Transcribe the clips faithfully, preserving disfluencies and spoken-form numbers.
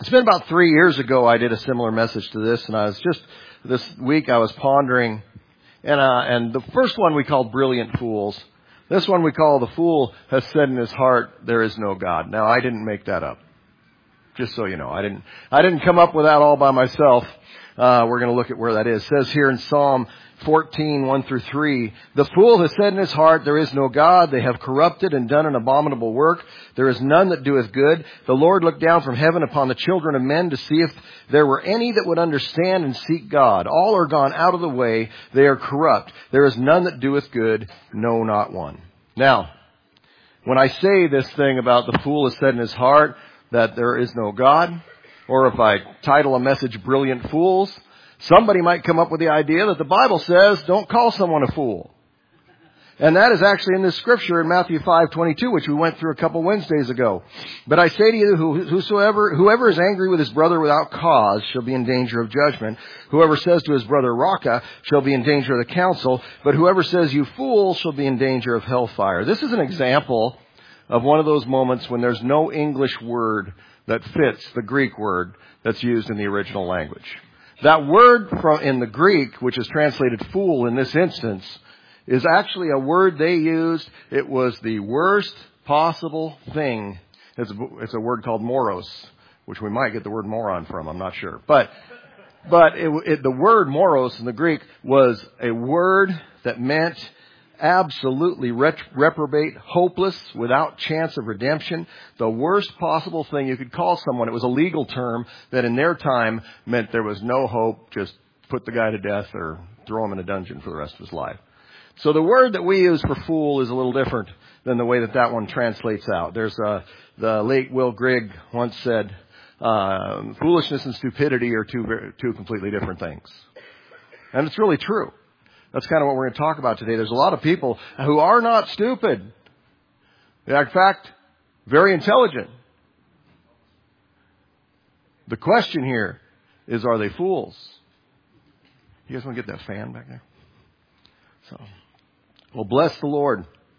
It's been about three years ago I did a similar message to this, and I was just, this week I was pondering, and uh, and the first one we called Brilliant Fools. This one we call The Fool Has Said in His Heart, There Is No God. Now, I didn't make that up. Just so you know, I didn't, I didn't come up with that all by myself. Uh, we're going to look at where that is. It says here in Psalm fourteen, one through three, the fool has said in his heart, there is no God. They have corrupted and done an abominable work. There is none that doeth good. The Lord looked down from heaven upon the children of men to see if there were any that would understand and seek God. All are gone out of the way. They are corrupt. There is none that doeth good. No, not one. Now, when I say this thing about the fool has said in his heart that there is no God, or if I title a message Brilliant Fools, somebody might come up with the idea that the Bible says don't call someone a fool. And that is actually in this scripture in Matthew five twenty-two, which we went through a couple Wednesdays ago. But I say to you, whosoever, whoever is angry with his brother without cause shall be in danger of judgment. Whoever says to his brother, Raca, shall be in danger of the council. But whoever says, you fool, shall be in danger of hellfire. This is an example of one of those moments when there's no English word that fits the Greek word that's used in the original language. That word from in the Greek, which is translated fool in this instance, is actually a word they used. It was the worst possible thing. It's a, it's a word called moros, which we might get the word moron from. I'm not sure. But but it, it, the word moros in the Greek was a word that meant absolutely ret- reprobate, hopeless, without chance of redemption. The worst possible thing you could call someone. It was a legal term that in their time meant there was no hope. Just put the guy to death or throw him in a dungeon for the rest of his life. So the word that we use for fool is a little different than the way that that one translates out. There's uh, the late Will Grigg once said, uh, foolishness and stupidity are two two completely different things. And it's really true. That's kind of what we're going to talk about today. There's a lot of people who are not stupid. They are, in fact, very intelligent. The question here is, are they fools? You guys want to get that fan back there? So, well, bless the Lord.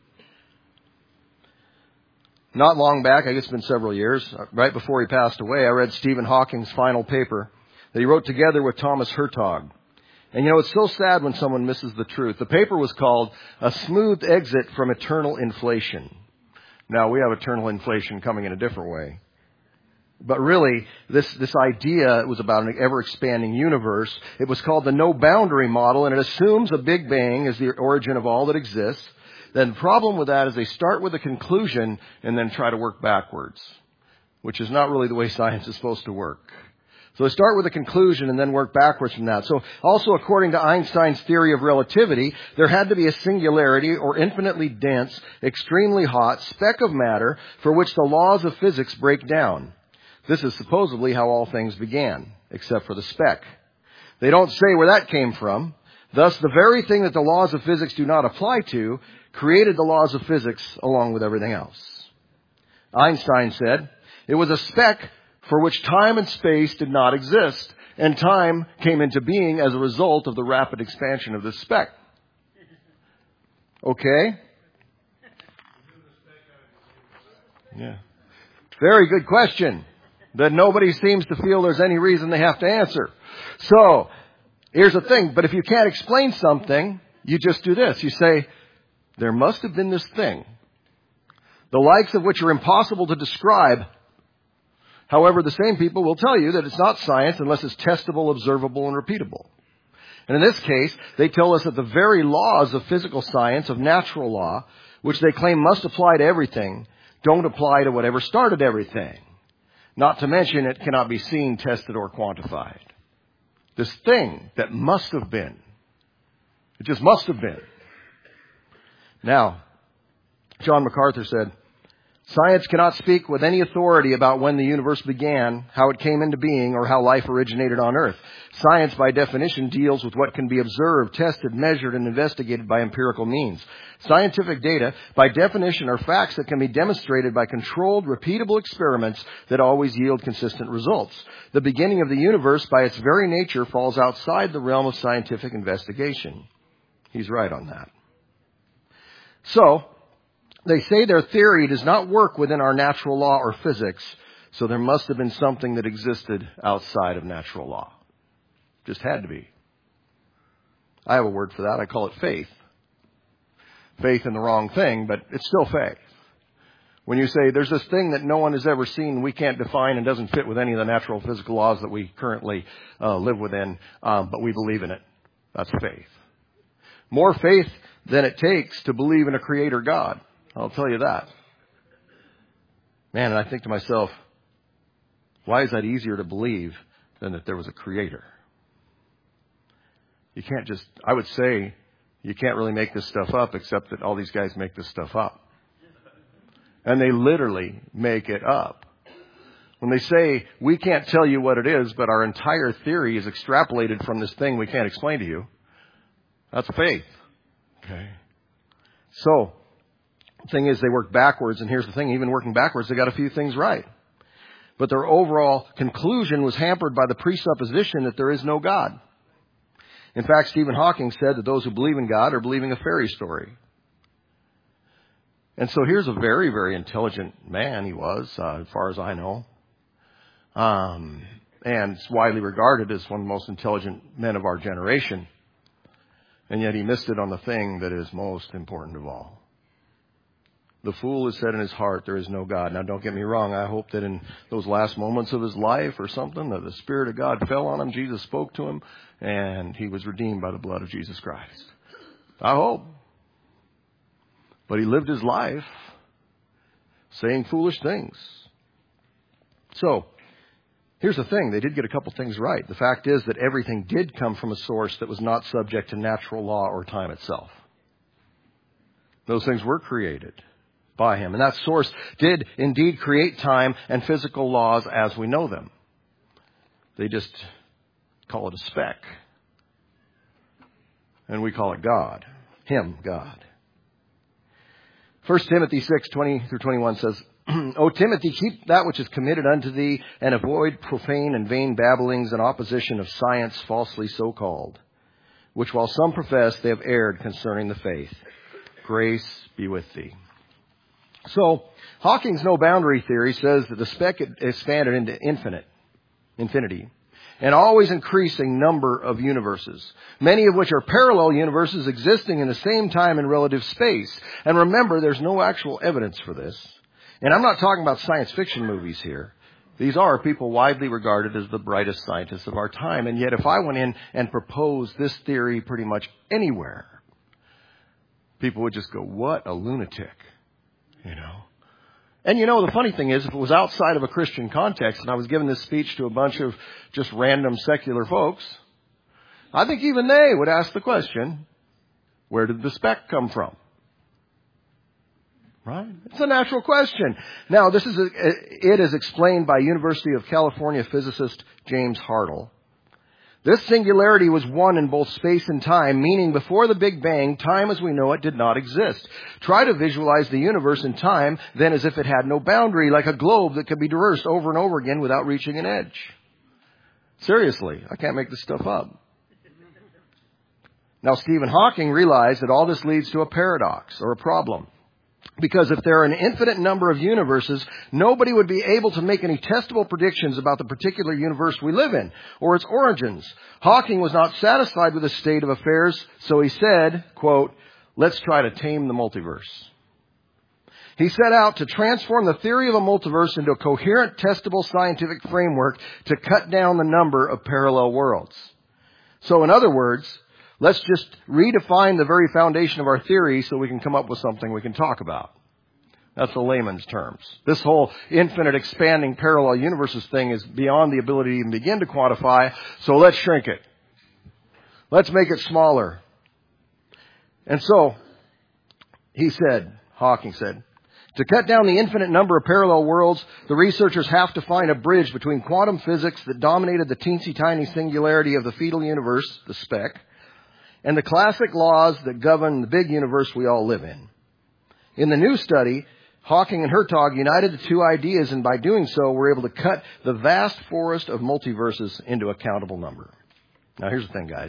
Not long back, I guess it's been several years, right before he passed away, I read Stephen Hawking's final paper that he wrote together with Thomas Hertog. And you know, it's so sad when someone misses the truth. The paper was called A Smooth Exit from Eternal Inflation. Now, we have eternal inflation coming in a different way. But really, this, this idea was about an ever-expanding universe. It was called the no-boundary model, and it assumes a Big Bang is the origin of all that exists. Then the problem with that is they start with a conclusion and then try to work backwards, which is not really the way science is supposed to work. So they start with a conclusion and then work backwards from that. So also according to Einstein's theory of relativity, there had to be a singularity or infinitely dense, extremely hot speck of matter for which the laws of physics break down. This is supposedly how all things began, except for the speck. They don't say where that came from. Thus, the very thing that the laws of physics do not apply to created the laws of physics along with everything else. Einstein said, it was a speck for which time and space did not exist, and time came into being as a result of the rapid expansion of this speck. Okay? Yeah. Very good question that nobody seems to feel there's any reason they have to answer. So, here's the thing. But if you can't explain something, you just do this. You say, there must have been this thing, the likes of which are impossible to describe. However, the same people will tell you that it's not science unless it's testable, observable, and repeatable. And in this case, they tell us that the very laws of physical science, of natural law, which they claim must apply to everything, don't apply to whatever started everything. Not to mention it cannot be seen, tested, or quantified. This thing that must have been. It just must have been. Now, John MacArthur said, science cannot speak with any authority about when the universe began, how it came into being, or how life originated on Earth. Science, by definition, deals with what can be observed, tested, measured, and investigated by empirical means. Scientific data, by definition, are facts that can be demonstrated by controlled, repeatable experiments that always yield consistent results. The beginning of the universe, by its very nature, falls outside the realm of scientific investigation. He's right on that. So, they say their theory does not work within our natural law or physics, So there must have been something that existed outside of natural law. Just had to be. I have a word for that. I call it faith. Faith in the wrong thing, but it's still faith. When you say there's this thing that no one has ever seen, we can't define and doesn't fit with any of the natural physical laws that we currently uh, live within, um, but we believe in it. That's faith. More faith than it takes to believe in a creator God. I'll tell you that. Man, and I think to myself, why is that easier to believe than that there was a creator? You can't just, I would say, you can't really make this stuff up except that all these guys make this stuff up. And they literally make it up. When they say, we can't tell you what it is, but our entire theory is extrapolated from this thing we can't explain to you, that's faith. Okay. So, the thing is, they work backwards, and here's the thing, even working backwards, they got a few things right. But their overall conclusion was hampered by the presupposition that there is no God. In fact, Stephen Hawking said that those who believe in God are believing a fairy story. And so here's a very, very intelligent man he was, uh, as far as I know. Um, and is widely regarded as one of the most intelligent men of our generation. And yet he missed it on the thing that is most important of all. The fool has said in his heart, there is no God. Now, don't get me wrong. I hope that in those last moments of his life or something, that the Spirit of God fell on him, Jesus spoke to him, and he was redeemed by the blood of Jesus Christ. I hope. But he lived his life saying foolish things. So, here's the thing. They did get a couple things right. The fact is that everything did come from a source that was not subject to natural law or time itself. Those things were created by him. And that source did indeed create time and physical laws as we know them. They just call it a speck. And we call it God. Him, God. First Timothy six, twenty through twenty-one says, O Timothy, keep that which is committed unto thee, and avoid profane and vain babblings and opposition of science falsely so called, which while some profess, they have erred concerning the faith. Grace be with thee. So, Hawking's no boundary theory says that the speck expanded into infinite, infinity, an always increasing number of universes, many of which are parallel universes existing in the same time and relative space. And remember, there's no actual evidence for this. And I'm not talking about science fiction movies here. These are people widely regarded as the brightest scientists of our time. And yet if I went in and proposed this theory pretty much anywhere, people would just go, what a lunatic, you know. And you know, the funny thing is, if it was outside of a Christian context and I was giving this speech to a bunch of just random secular folks, I think even they would ask the question, where did the speck come from? Right? It's a natural question. Now, this is a, it is explained by University of California physicist James Hartle. This singularity was one in both space and time, meaning before the Big Bang, time as we know it did not exist. Try to visualize the universe in time then as if it had no boundary, like a globe that could be traversed over and over again without reaching an edge. Seriously, I can't make this stuff up. Now, Stephen Hawking realized that all this leads to a paradox or a problem. Because if there are an infinite number of universes, nobody would be able to make any testable predictions about the particular universe we live in or its origins. Hawking was not satisfied with the state of affairs, so he said, quote, let's try to tame the multiverse. He set out to transform the theory of a multiverse into a coherent, testable scientific framework to cut down the number of parallel worlds. So in other words, let's just redefine the very foundation of our theory so we can come up with something we can talk about. That's the layman's terms. This whole infinite expanding parallel universes thing is beyond the ability to even begin to quantify, so let's shrink it. Let's make it smaller. And so, he said, Hawking said, to cut down the infinite number of parallel worlds, the researchers have to find a bridge between quantum physics that dominated the teensy-tiny singularity of the fetal universe, the speck, and the classic laws that govern the big universe we all live in. In the new study, Hawking and Hertog united the two ideas, and by doing so, were able to cut the vast forest of multiverses into a countable number. Now, here's the thing, guys.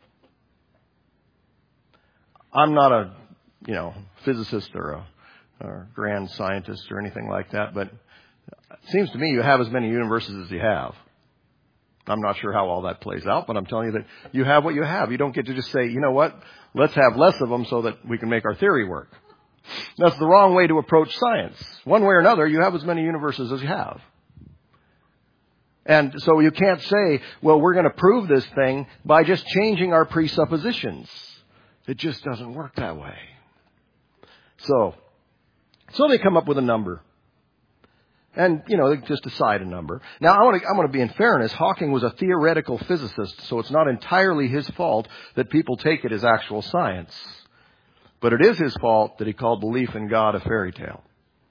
I'm not a, you know, physicist or a, or a grand scientist or anything like that, but it seems to me you have as many universes as you have. I'm not sure how all that plays out, but I'm telling you that you have what you have. You don't get to just say, you know what, let's have less of them so that we can make our theory work. That's the wrong way to approach science. One way or another, you have as many universes as you have. And so you can't say, well, we're going to prove this thing by just changing our presuppositions. It just doesn't work that way. So, so they come up with a number. And, you know, they just decide a number. Now, I want to, I want to be in fairness. Hawking was a theoretical physicist, so it's not entirely his fault that people take it as actual science. But it is his fault that he called belief in God a fairy tale.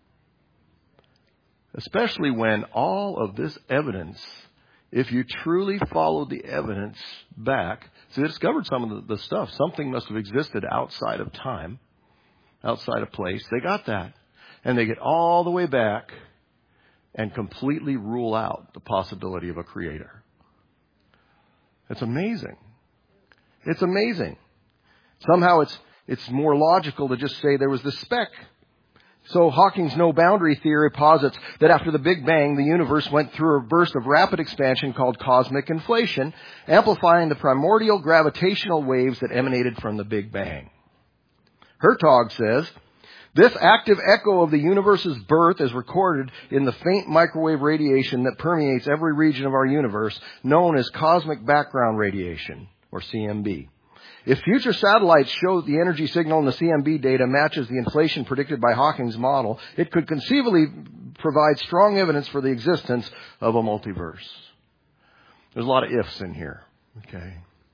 Especially when all of this evidence, if you truly followed the evidence back, so they discovered some of the, the stuff. Something must have existed outside of time, outside of place. They got that. And they get all the way back and completely rule out the possibility of a creator. It's amazing. It's amazing. Somehow it's it's more logical to just say there was this speck. So Hawking's no-boundary theory posits that after the Big Bang, the universe went through a burst of rapid expansion called cosmic inflation, amplifying the primordial gravitational waves that emanated from the Big Bang. Hertog says, this active echo of the universe's birth is recorded in the faint microwave radiation that permeates every region of our universe, known as cosmic background radiation, or C M B. If future satellites show that the energy signal in the C M B data matches the inflation predicted by Hawking's model, it could conceivably provide strong evidence for the existence of a multiverse. There's a lot of ifs in here. Okay.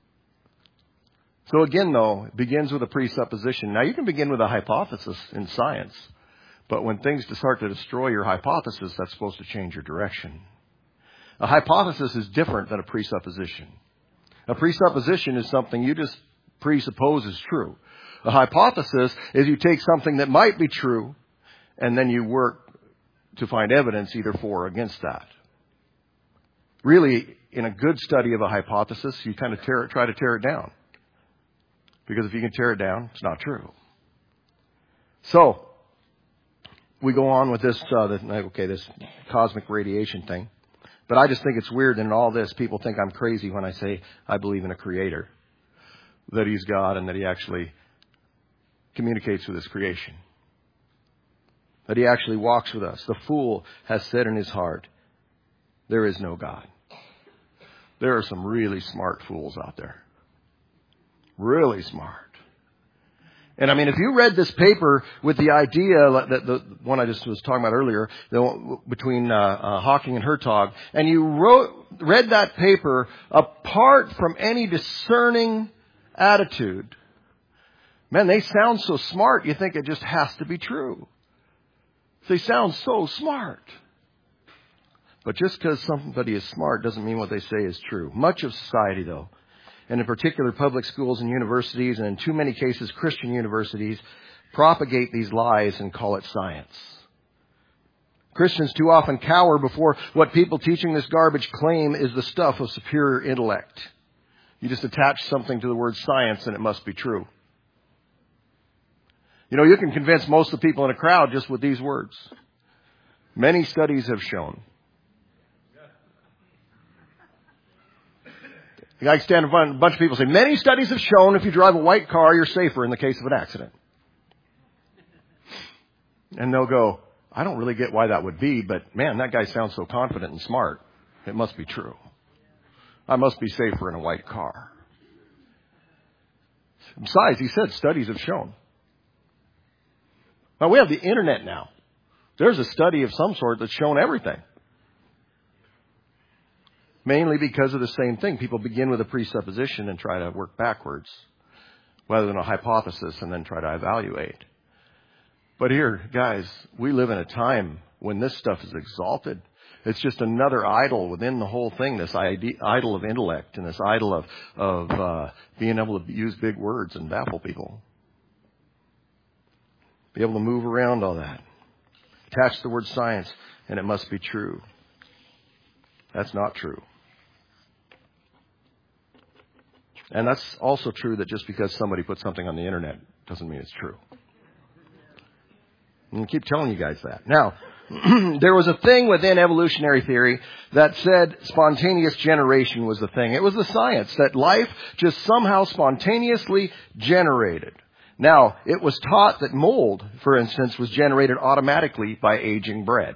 So again, though, it begins with a presupposition. Now, you can begin with a hypothesis in science, but when things start to destroy your hypothesis, that's supposed to change your direction. A hypothesis is different than a presupposition. A presupposition is something you just presuppose is true. A hypothesis is you take something that might be true, and then you work to find evidence either for or against that. Really, in a good study of a hypothesis, you kind of tear it, try to tear it down. Because if you can tear it down, it's not true. So, we go on with this, uh, this, okay, this cosmic radiation thing. But I just think it's weird that in all this, people think I'm crazy when I say I believe in a creator. That he's God and that he actually communicates with his creation. That he actually walks with us. The fool has said in his heart, there is no God. There are some really smart fools out there. Really smart. And I mean, if you read this paper with the idea that the one I just was talking about earlier, the, between uh, uh, Hawking and Hertog, and you wrote, read that paper apart from any discerning attitude, man, they sound so smart. You think it just has to be true. They sound so smart. But just because somebody is smart doesn't mean what they say is true. Much of society, though, and in particular public schools and universities, and in too many cases Christian universities, propagate these lies and call it science. Christians too often cower before what people teaching this garbage claim is the stuff of superior intellect. You just attach something to the word science and it must be true. You know, you can convince most of the people in a crowd just with these words. Many studies have shown. I stand in front of a bunch of people and say, many studies have shown if you drive a white car, you're safer in the case of an accident. And they'll go, I don't really get why that would be, but man, that guy sounds so confident and smart. It must be true. I must be safer in a white car. Besides, he said studies have shown. Now, we have the internet now. There's a study of some sort that's shown everything. Mainly because of the same thing. People begin with a presupposition and try to work backwards, rather than a hypothesis and then try to evaluate. But here, guys, we live in a time when this stuff is exalted. It's just another idol within the whole thing, this idol of intellect and this idol of, of uh, being able to use big words and baffle people. Be able to move around all that. Attach the word science, and it must be true. That's not true. And that's also true that just because somebody put something on the internet doesn't mean it's true. And I keep telling you guys that. Now, there was a thing within evolutionary theory that said spontaneous generation was the thing. It was the science that life just somehow spontaneously generated. Now, it was taught that mold, for instance, was generated automatically by aging bread.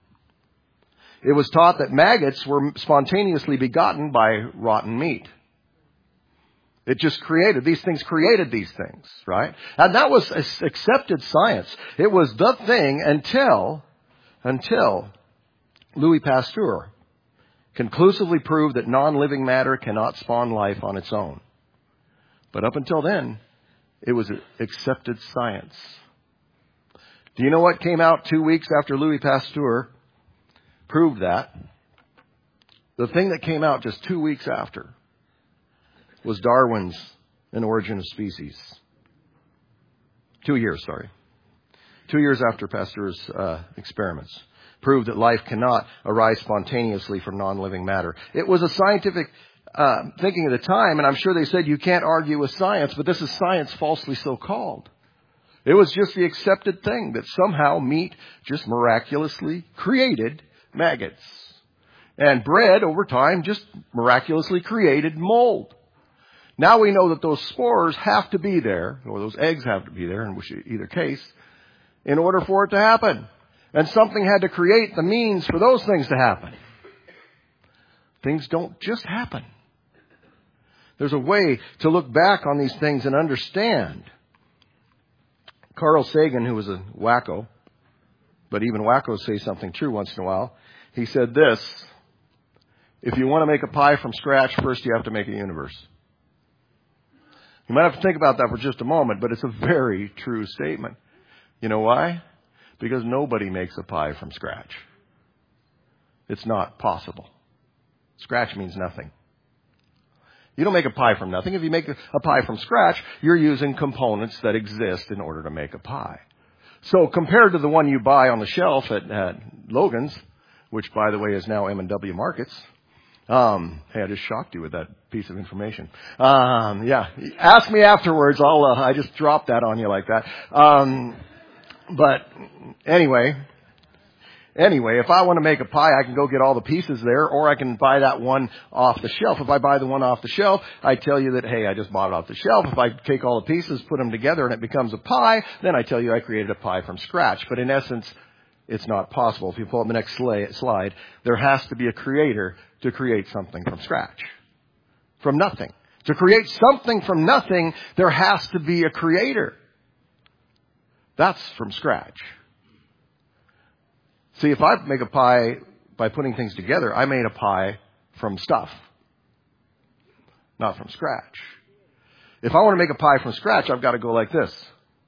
It was taught that maggots were spontaneously begotten by rotten meat. It just created, these things created these things, right? And that was accepted science. It was the thing until, until Louis Pasteur conclusively proved that non-living matter cannot spawn life on its own. But up until then, it was accepted science. Do you know what came out two weeks after Louis Pasteur proved that? The thing that came out just two weeks after was Darwin's An Origin of Species. Two years, sorry. Two years after Pasteur's uh, experiments proved that life cannot arise spontaneously from non-living matter. It was a scientific uh, thinking at the time, and I'm sure they said you can't argue with science, but this is science falsely so called. It was just the accepted thing that somehow meat just miraculously created maggots. And bread, over time, just miraculously created mold. Now we know that those spores have to be there, or those eggs have to be there in which, either case, in order for it to happen. And something had to create the means for those things to happen. Things don't just happen. There's a way to look back on these things and understand. Carl Sagan, who was a wacko, but even wackos say something true once in a while, he said this: if you want to make a pie from scratch, first you have to make a universe. You might have to think about that for just a moment, but it's a very true statement. You know why? Because nobody makes a pie from scratch. It's not possible. Scratch means nothing. You don't make a pie from nothing. If you make a pie from scratch, you're using components that exist in order to make a pie. So compared to the one you buy on the shelf at, at Logan's, which, by the way, is now M and W Markets. Um, hey, I just shocked you with that piece of information. Um, yeah, ask me afterwards. I'll, uh, I just dropped that on you like that. Um, but anyway, anyway, if I want to make a pie, I can go get all the pieces there, or I can buy that one off the shelf. If I buy the one off the shelf, I tell you that, hey, I just bought it off the shelf. If I take all the pieces, put them together, and it becomes a pie, then I tell you I created a pie from scratch. But in essence, it's not possible. If you pull up the next slide, there has to be a creator to create something from scratch. From nothing. To create something from nothing, there has to be a creator. That's from scratch. See, if I make a pie by putting things together, I made a pie from stuff, not from scratch. If I want to make a pie from scratch, I've got to go like this.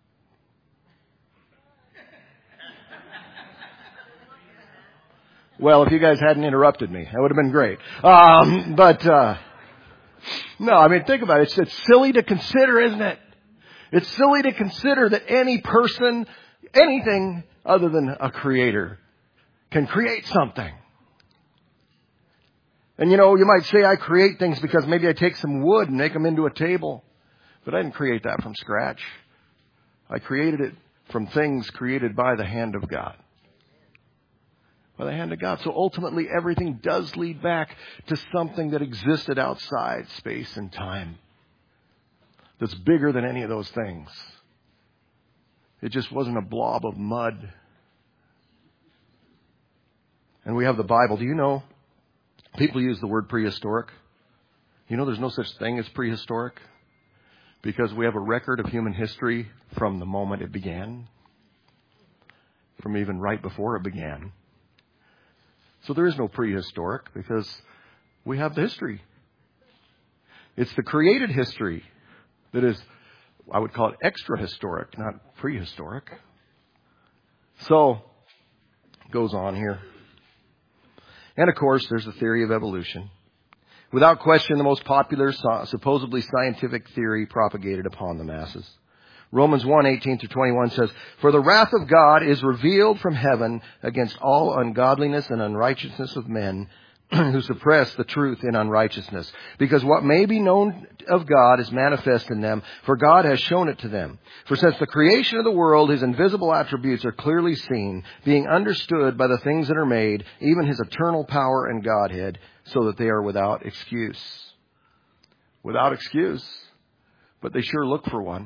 Well, if you guys hadn't interrupted me, that would have been great. Um, but, uh, no, I mean, think about it. It's, it's silly to consider, isn't it? It's silly to consider that any person, anything other than a creator, can create something. And, you know, you might say I create things because maybe I take some wood and make them into a table. But I didn't create that from scratch. I created it from things created by the hand of God. By the hand of God. So ultimately everything does lead back to something that existed outside space and time. That's bigger than any of those things. It just wasn't a blob of mud. And we have the Bible. Do you know, people use the word prehistoric. You know there's no such thing as prehistoric. Because we have a record of human history from the moment it began. From even right before it began. So there is no prehistoric because we have the history. It's the created history that is, I would call it extra historic, not prehistoric. So, it goes on here. And of course, there's the theory of evolution. Without question, the most popular, supposedly scientific theory propagated upon the masses. Romans one, eighteen through twenty-one says, "For the wrath of God is revealed from heaven against all ungodliness and unrighteousness of men, who suppress the truth in unrighteousness. Because what may be known of God is manifest in them, for God has shown it to them. For since the creation of the world, his invisible attributes are clearly seen, being understood by the things that are made, even his eternal power and Godhead, so that they are without excuse. Without excuse. But they sure look for one.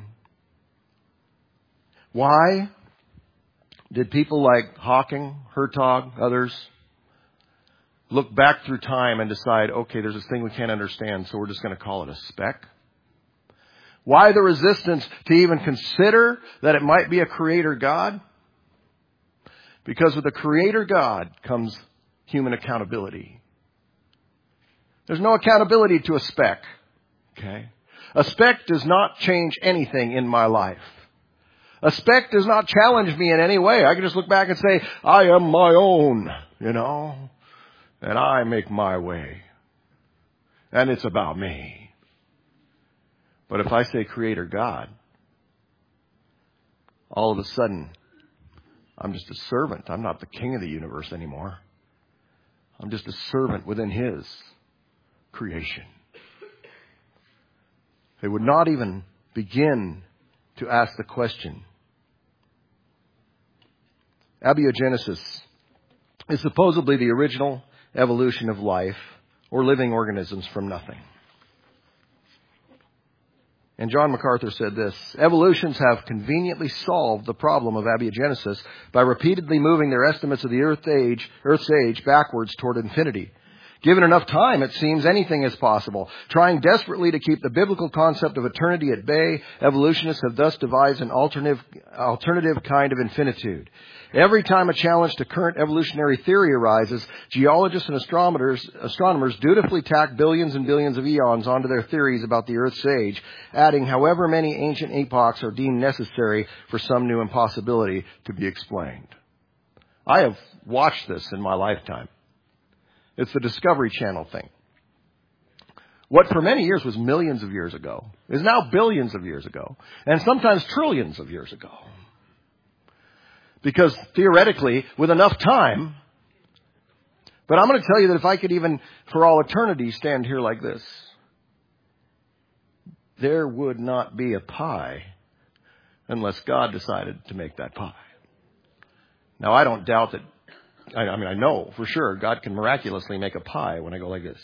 Why did people like Hawking, Hertog, others look back through time and decide, okay, there's this thing we can't understand, so we're just going to call it a speck? Why the resistance to even consider that it might be a creator God? Because with a creator God comes human accountability. There's no accountability to a speck. Okay? A speck does not change anything in my life. A speck does not challenge me in any way. I can just look back and say, I am my own, you know, and I make my way. And it's about me. But if I say creator God, all of a sudden, I'm just a servant. I'm not the king of the universe anymore. I'm just a servant within his creation. They would not even begin to ask the question. Abiogenesis is supposedly the original evolution of life or living organisms from nothing. And John MacArthur said this, evolutions have conveniently solved the problem of abiogenesis by repeatedly moving their estimates of the Earth age, Earth's age backwards toward infinity. Given enough time, it seems anything is possible. Trying desperately to keep the biblical concept of eternity at bay, evolutionists have thus devised an alternative, alternative kind of infinitude. Every time a challenge to current evolutionary theory arises, geologists and astronomers, astronomers dutifully tack billions and billions of eons onto their theories about the Earth's age, adding however many ancient epochs are deemed necessary for some new impossibility to be explained. I have watched this in my lifetime. It's the Discovery Channel thing. What for many years was millions of years ago is now billions of years ago, and sometimes trillions of years ago. Because theoretically, with enough time, but I'm going to tell you that if I could even, for all eternity, stand here like this, there would not be a pie unless God decided to make that pie. Now, I don't doubt that, I, I mean, I know for sure God can miraculously make a pie when I go like this.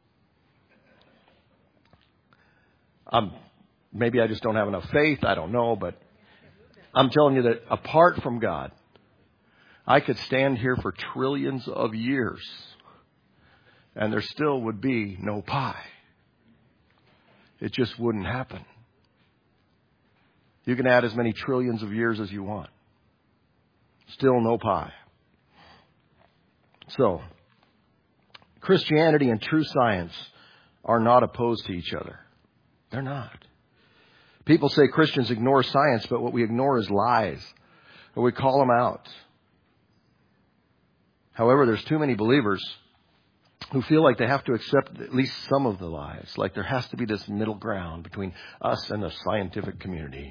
Um, maybe I just don't have enough faith. I don't know, but I'm telling you that apart from God, I could stand here for trillions of years and there still would be no pie. It just wouldn't happen. You can add as many trillions of years as you want. Still no pie. So, Christianity and true science are not opposed to each other. They're not. People say Christians ignore science, but what we ignore is lies. Or we call them out. However, there's too many believers who feel like they have to accept at least some of the lies. Like there has to be this middle ground between us and the scientific community.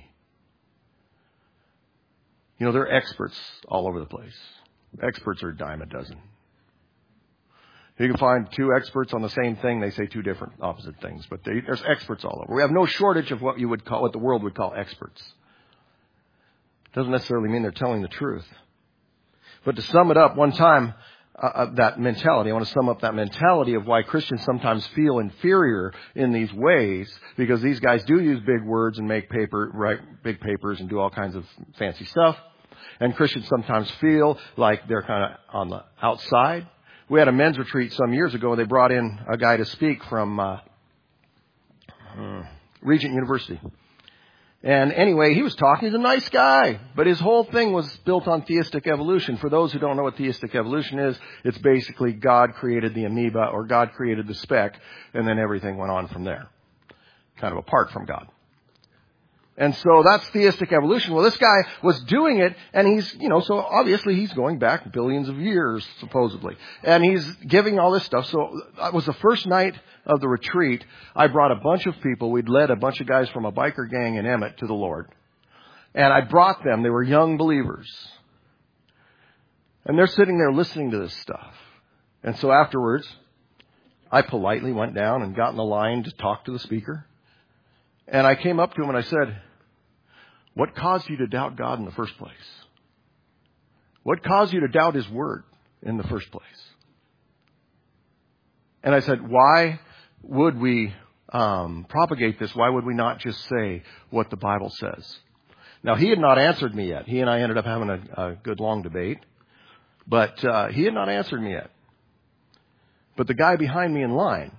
You know, there are experts all over the place. Experts are a dime a dozen. You can find two experts on the same thing. They say two different opposite things. But they, there's experts all over. We have no shortage of what you would call, what the world would call experts. Doesn't necessarily mean they're telling the truth. But to sum it up, one time, uh, that mentality, I want to sum up that mentality of why Christians sometimes feel inferior in these ways, because these guys do use big words and make paper, write big papers and do all kinds of fancy stuff. And Christians sometimes feel like they're kind of on the outside. We had a men's retreat some years ago. They brought in a guy to speak from uh, uh, Regent University. And anyway, he was talking. He's a nice guy. But his whole thing was built on theistic evolution. For those who don't know what theistic evolution is, it's basically God created the amoeba or God created the speck, and then everything went on from there. Kind of apart from God. And so that's theistic evolution. Well, this guy was doing it, and he's, you know, so obviously he's going back billions of years, supposedly. And he's giving all this stuff. So it was the first night of the retreat. I brought a bunch of people. We'd led a bunch of guys from a biker gang in Emmett to the Lord. And I brought them. They were young believers. And they're sitting there listening to this stuff. And so afterwards, I politely went down and got in the line to talk to the speaker. And I came up to him and I said, what caused you to doubt God in the first place? What caused you to doubt His Word in the first place? And I said, why would we um, propagate this? Why would we not just say what the Bible says? Now, he had not answered me yet. He and I ended up having a, a good long debate. But uh, he had not answered me yet. But the guy behind me in line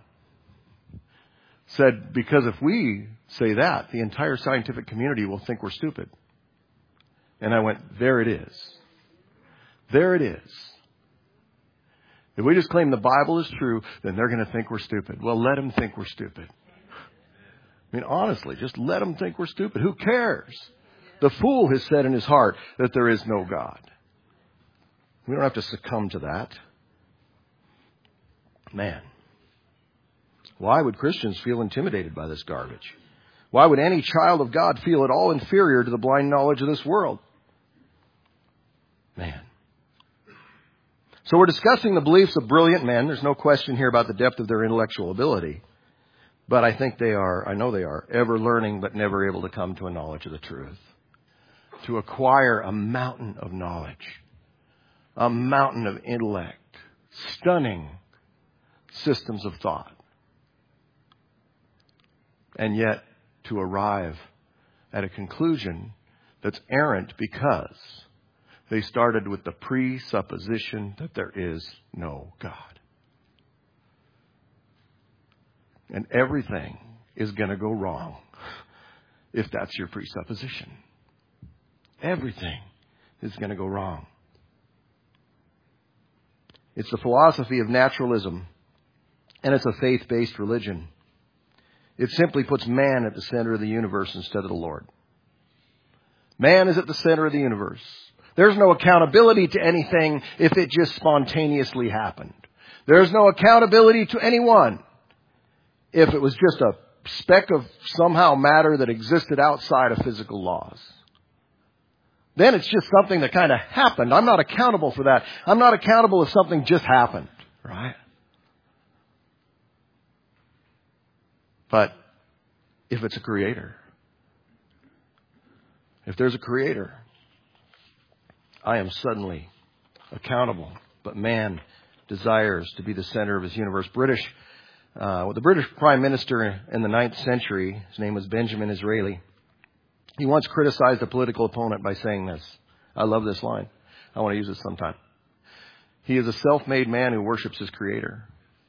said, because if we say that, the entire scientific community will think we're stupid. And I went, there it is. There it is. If we just claim the Bible is true, then they're going to think we're stupid. Well, let them think we're stupid. I mean, honestly, just let them think we're stupid. Who cares? The fool has said in his heart that there is no God. We don't have to succumb to that. Man, why would Christians feel intimidated by this garbage? Why would any child of God feel at all inferior to the blind knowledge of this world? Man. So we're discussing the beliefs of brilliant men. There's no question here about the depth of their intellectual ability. But I think they are, I know they are, ever learning but never able to come to a knowledge of the truth. To acquire a mountain of knowledge. A mountain of intellect. Stunning systems of thought. And yet to arrive at a conclusion that's errant because they started with the presupposition that there is no God. And everything is going to go wrong if that's your presupposition. Everything is going to go wrong. It's the philosophy of naturalism, and it's a faith-based religion. It simply puts man at the center of the universe instead of the Lord. Man is at the center of the universe. There's no accountability to anything if it just spontaneously happened. There's no accountability to anyone if it was just a speck of somehow matter that existed outside of physical laws. Then it's just something that kind of happened. I'm not accountable for that. I'm not accountable if something just happened, right? But if it's a creator, if there's a creator, I am suddenly accountable. But man desires to be the center of his universe. British, uh, well, the British Prime Minister in the ninth century, his name was Benjamin Disraeli. He once criticized a political opponent by saying this. I love this line. I want to use this sometime. He is a self-made man who worships his creator.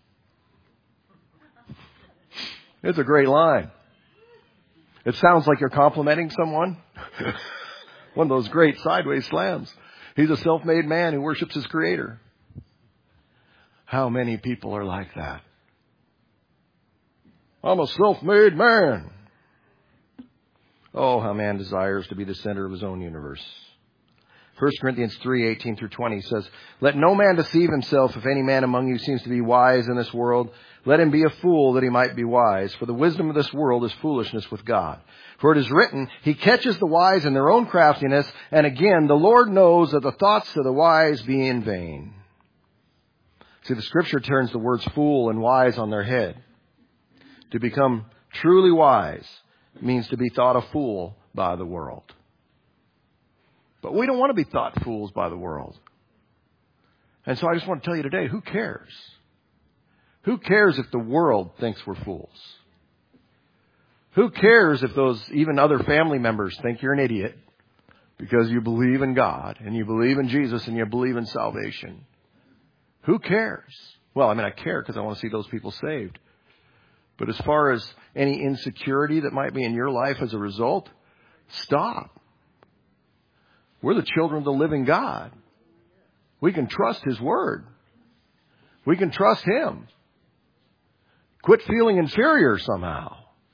It's a great line. It sounds like you're complimenting someone. One of those great sideways slams. He's a self-made man who worships his creator. How many people are like that? I'm a self-made man. Oh, how man desires to be the center of his own universe. First Corinthians three, eighteen through twenty says, let no man deceive himself. If any man among you seems to be wise in this world, let him be a fool that he might be wise. For the wisdom of this world is foolishness with God. For it is written, he catches the wise in their own craftiness. And again, the Lord knows that the thoughts of the wise be in vain. See, the scripture turns the words fool and wise on their head. To become truly wise means to be thought a fool by the world. But we don't want to be thought fools by the world. And so I just want to tell you today, who cares? Who cares if the world thinks we're fools? Who cares if those even other family members think you're an idiot because you believe in God and you believe in Jesus and you believe in salvation? Who cares? Well, I mean, I care because I want to see those people saved. But as far as any insecurity that might be in your life as a result, stop. We're the children of the living God. We can trust His Word. We can trust Him. Quit feeling inferior somehow.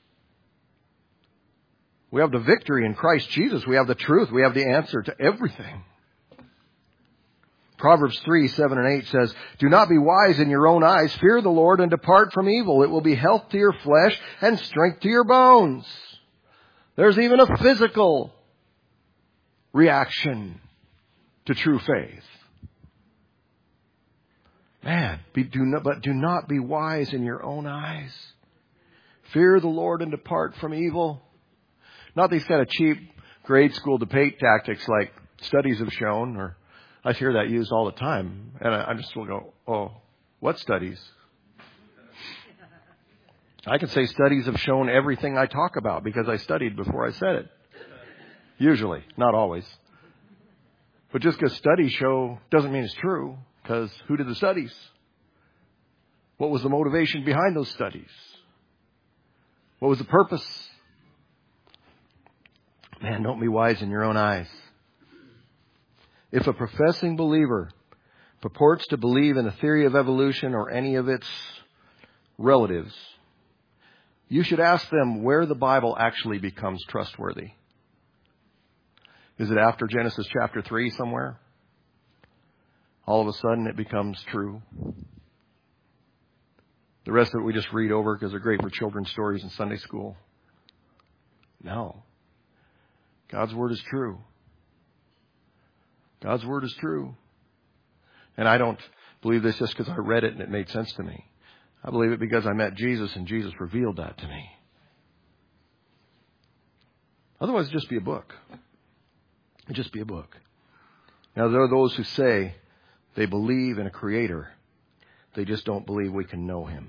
We have the victory in Christ Jesus. We have the truth. We have the answer to everything. Proverbs three, seven and eight says, do not be wise in your own eyes. Fear the Lord and depart from evil. It will be health to your flesh and strength to your bones. There's even a physical reaction to true faith. Man, be, do not, but do not be wise in your own eyes. Fear the Lord and depart from evil. Not these kind of cheap grade school debate tactics like studies have shown, or I hear that used all the time. And I, I just will go, oh, what studies? I can say studies have shown everything I talk about because I studied before I said it. Usually, not always. But just because studies show doesn't mean it's true, because who did the studies? What was the motivation behind those studies? What was the purpose? Man, don't be wise in your own eyes. If a professing believer purports to believe in the theory of evolution or any of its relatives, you should ask them where the Bible actually becomes trustworthy. Is it after Genesis chapter three somewhere? All of a sudden it becomes true. The rest of it we just read over because they're great for children's stories in Sunday school. No. God's Word is true. God's Word is true. And I don't believe this just because I read it and it made sense to me. I believe it because I met Jesus and Jesus revealed that to me. Otherwise, it'd just be a book. It'd just be a book. Now, there are those who say they believe in a creator. They just don't believe we can know him.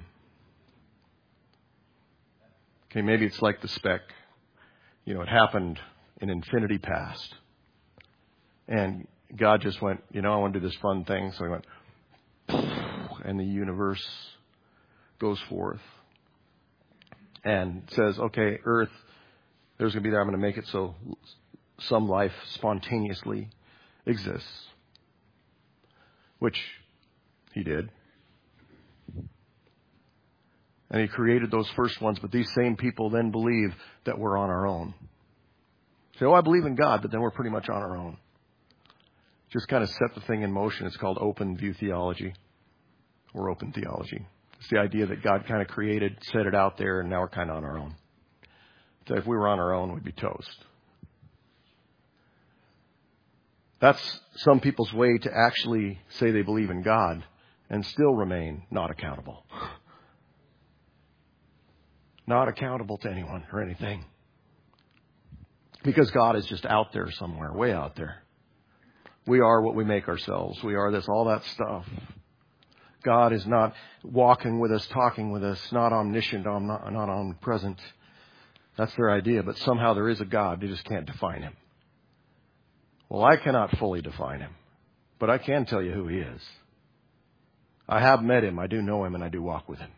Okay, maybe it's like the speck. You know, it happened in infinity past. And God just went, you know, I want to do this fun thing. So he went, and the universe goes forth and says, okay, Earth, there's going to be there. I'm going to make it so some life spontaneously exists. Which he did. And he created those first ones, but these same people then believe that we're on our own. Say, oh, I believe in God, but then we're pretty much on our own. Just kind of set the thing in motion. It's called open view theology or open theology. It's the idea that God kind of created, set it out there, and now we're kind of on our own. So if we were on our own, we'd be toast. That's some people's way to actually say they believe in God and still remain not accountable. Not accountable to anyone or anything. Because God is just out there somewhere, way out there. We are what we make ourselves. We are this, all that stuff. God is not walking with us, talking with us, not omniscient, not, not omnipresent. That's their idea, but somehow there is a God. They just can't define him. Well, I cannot fully define him, but I can tell you who he is. I have met him, I do know him, and I do walk with him.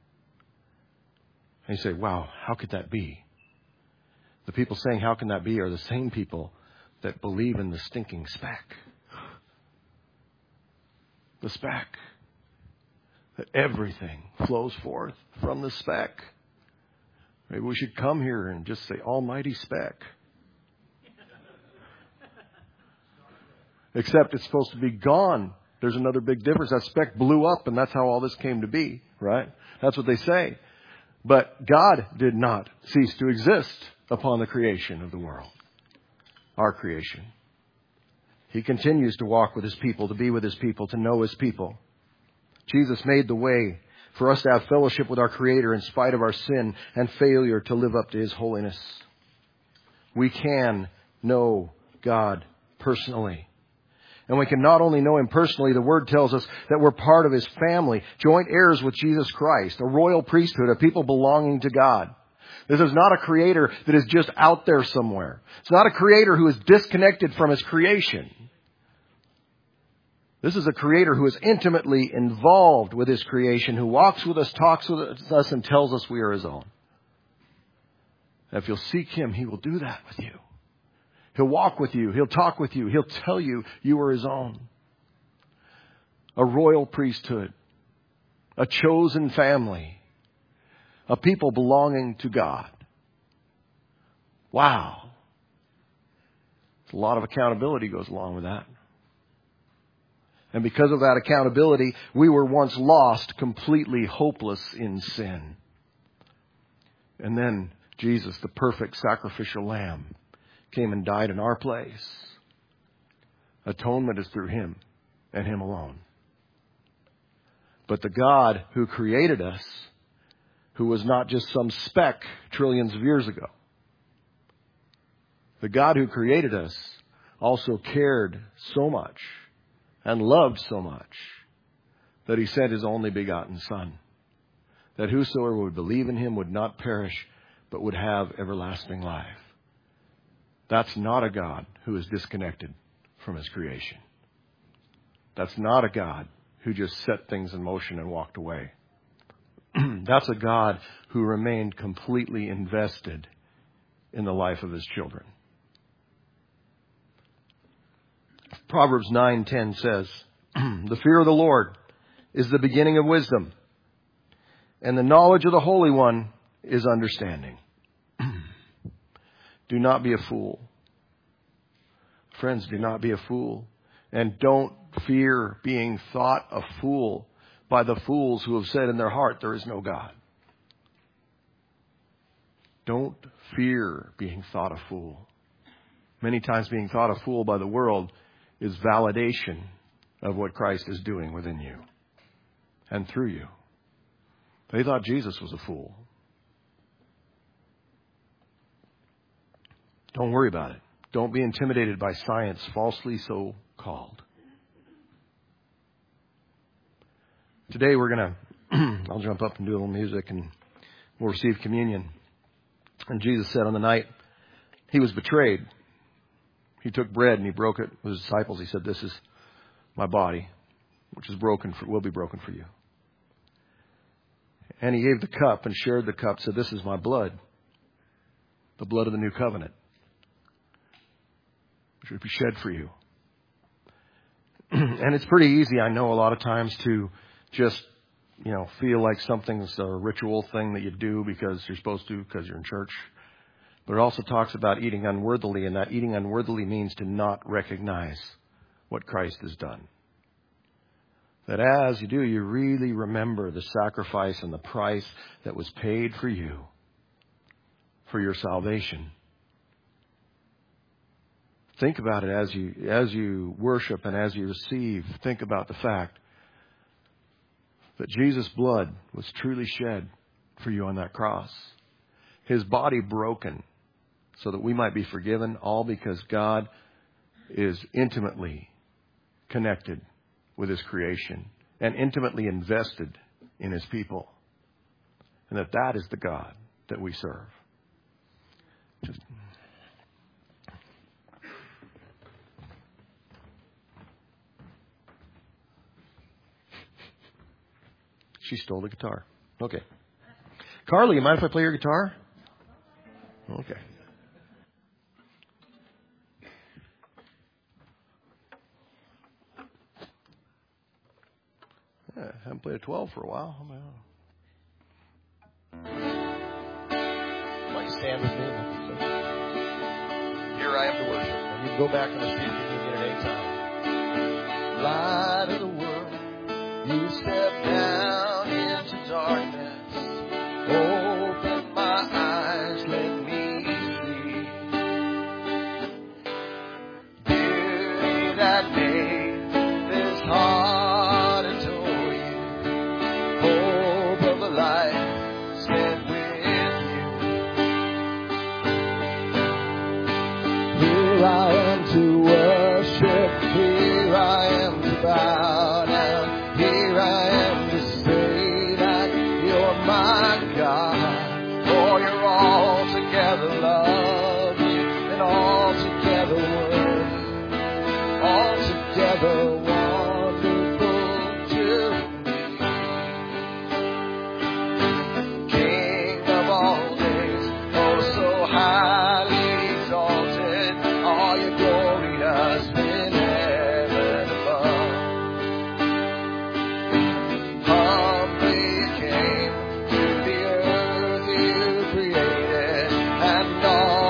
And you say, wow, how could that be? The people saying, how can that be, are the same people that believe in the stinking speck. The speck. That everything flows forth from the speck. Maybe we should come here and just say, almighty speck. Except it's supposed to be gone. There's another big difference. That speck blew up, and that's how all this came to be, right? That's what they say. But God did not cease to exist upon the creation of the world. Our creation. He continues to walk with his people, to be with his people, to know his people. Jesus made the way for us to have fellowship with our Creator in spite of our sin and failure to live up to his holiness. We can know God personally. And we can not only know him personally, the Word tells us that we're part of his family, joint heirs with Jesus Christ, a royal priesthood, a people belonging to God. This is not a creator that is just out there somewhere. It's not a creator who is disconnected from his creation. This is a creator who is intimately involved with his creation, who walks with us, talks with us, and tells us we are his own. And if you'll seek him, he will do that with you. He'll walk with you. He'll talk with you. He'll tell you you are his own. A royal priesthood. A chosen family. A people belonging to God. Wow. A lot of accountability goes along with that. And because of that accountability, we were once lost, completely hopeless in sin. And then Jesus, the perfect sacrificial lamb, came and died in our place. Atonement is through him and him alone. But the God who created us, who was not just some speck trillions of years ago, the God who created us also cared so much and loved so much that he sent his only begotten Son, that whosoever would believe in him would not perish, but would have everlasting life. That's not a God who is disconnected from his creation. That's not a God who just set things in motion and walked away. That's a God who remained completely invested in the life of his children. Proverbs nine ten says, "The fear of the Lord is the beginning of wisdom, and the knowledge of the Holy One is understanding." Do not be a fool. Friends, do not be a fool. And don't fear being thought a fool by the fools who have said in their heart there is no God. Don't fear being thought a fool. Many times being thought a fool by the world is validation of what Christ is doing within you and through you. They thought Jesus was a fool. Don't worry about it. Don't be intimidated by science, falsely so called. Today we're going to, I'll jump up and do a little music and we'll receive communion. And Jesus said on the night he was betrayed, he took bread and he broke it with his disciples. He said, "This is my body, which is broken for, will be broken for you." And he gave the cup and shared the cup, said, "This is my blood, the blood of the new covenant, which would be shed for you." And it's pretty easy, I know, a lot of times to just, you know, feel like something's a ritual thing that you do because you're supposed to, because you're in church. But it also talks about eating unworthily, and that eating unworthily means to not recognize what Christ has done. That as you do, you really remember the sacrifice and the price that was paid for you, for your salvation. Think about it as you as you worship and as you receive. Think about the fact that Jesus' blood was truly shed for you on that cross. His body broken so that we might be forgiven, all because God is intimately connected with his creation and intimately invested in his people. And that that is the God that we serve. Just... She stole the guitar. Okay. Carly, you mind if I play your guitar? Okay. Yeah, I haven't played a twelve for a while. Oh, might stand with me. Here I am to worship. And you can go back and receive communion at any time. Light of the world, you step down into darkness. Open my eyes, let me see. Beauty that made this heart adore you. Hope of a life spent with you. Here I am to worship. Here I am to bow down. Here I am to say that you're my God. For you're altogether lovely and altogether worthy, altogether wonderful to me. King of all days, oh so highly exalted, all your glorious in heaven above. Humbly came to the earth you created, and all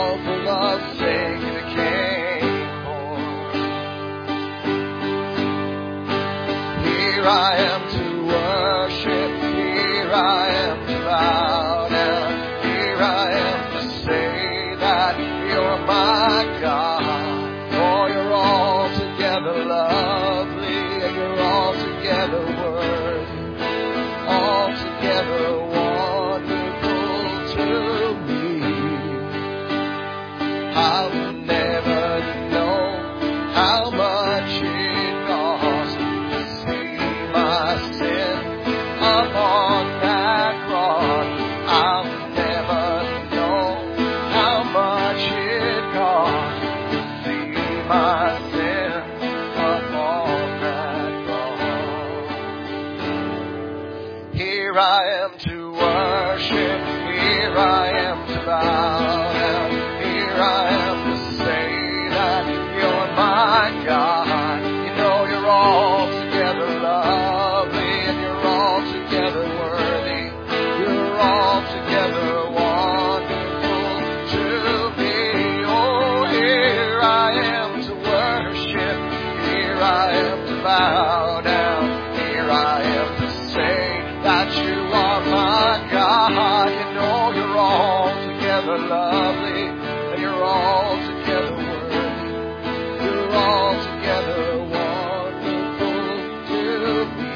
to worship. Here I am to bow down. Here I am to say that you're my God. You know you're altogether lovely and you're altogether worthy. You're altogether wonderful to me. Oh, here I am to worship. Here I am to bow down. Here I am to say that you are my God. You know you're altogether lovely and you're altogether worthy. You're altogether wonderful to me.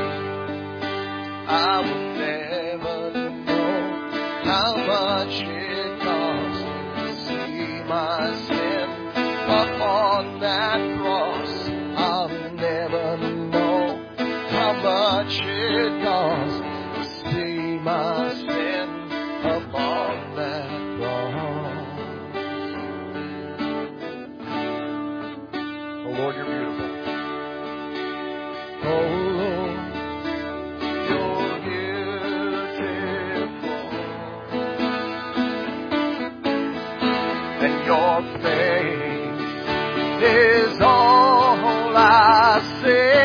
I will never know how much it costs to see my sin upon that cross. I'll never know how much it costs to see my sin upon that cross. Oh Lord, you're beautiful. Oh Lord, you're beautiful. And your face is all I see.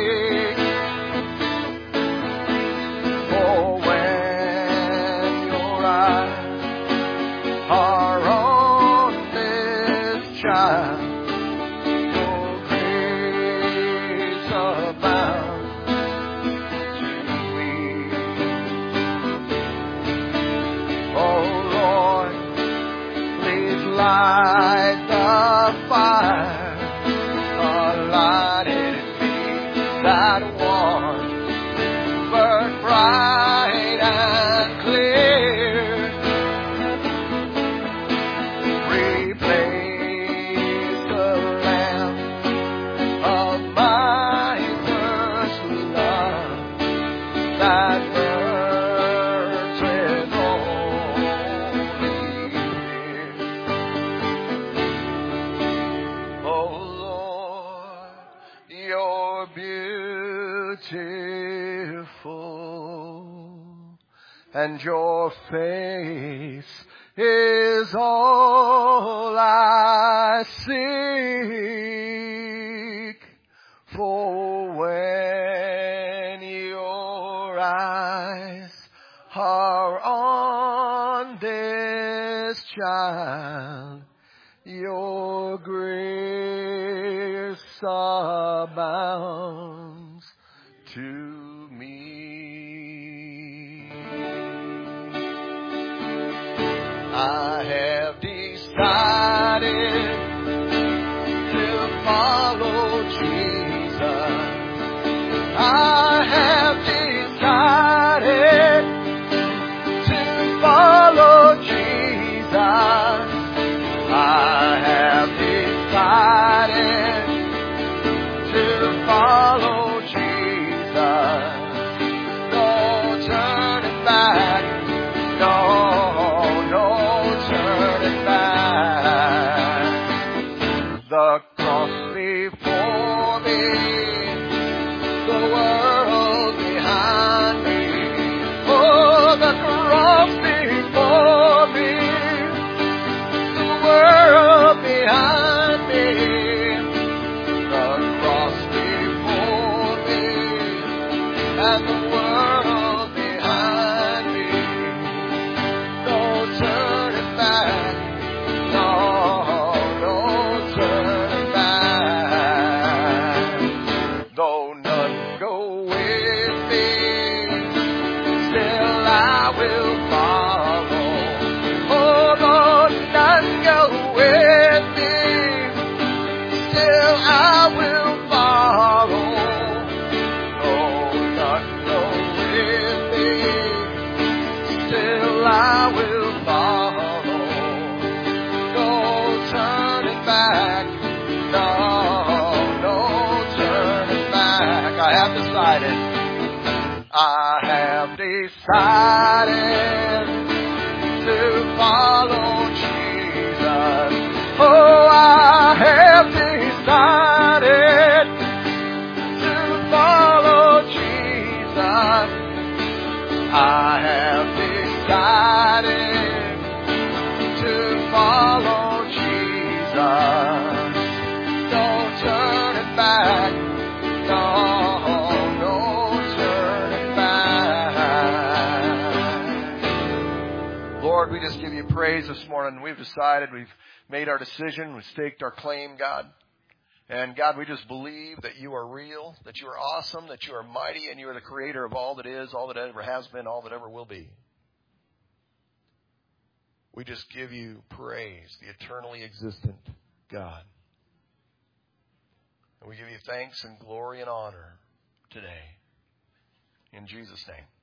For when your eyes are on this child, your grace abounds to me. Oh Lord, please light the fire, light in me that one burn bright and clear. Replace the lamp of my first love that burns with holy fear. Oh Lord, you're beautiful, and your face is all I seek. For when your eyes are on this child, your grace abounds to me. I have decided to follow Jesus. I have decided to follow Jesus. I have decided to follow Jesus. No turning back. No, no turning back. The cross before me, the world behind me. Oh, the cross before me, the world behind me. The cross before me and the world behind me. No turning back. No, no turning back. Though none go with me, still I will follow. Oh, though none go with me, still I will follow. Though none go with me, still I will follow. No turning back. No, no turning back. I have decided. I have decided to follow Jesus. Oh, I have decided to follow Jesus. I have decided to follow Jesus. No turning back. No, no turning back. Lord, we just give you praise this morning. We've decided, we've made our decision, we've staked our claim, God. And God, we just believe that you are real, that you are awesome, that you are mighty, and you are the creator of all that is, all that ever has been, all that ever will be. We just give you praise, the eternally existent God. And we give you thanks and glory and honor today. In Jesus' name.